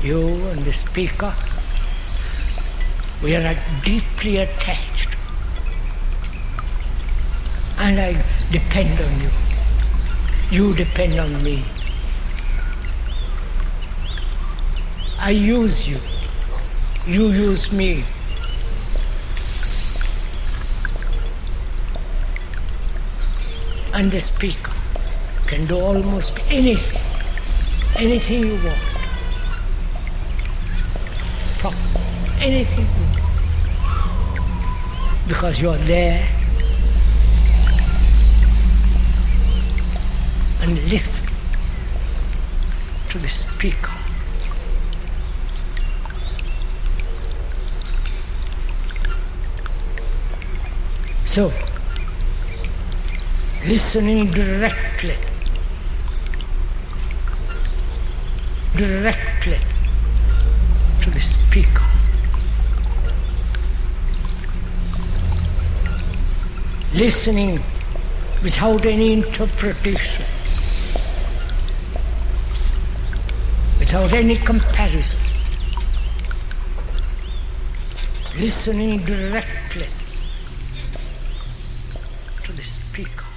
You and the speaker, we are deeply attached. And I depend on you. You depend on me. I use you. You use me. And the speaker can do almost anything you want. Talk anything you want. Because you're there and listen to the speaker. So, listening directly to the speaker. Listening without any interpretation, without any comparison. Listening directly to the speaker.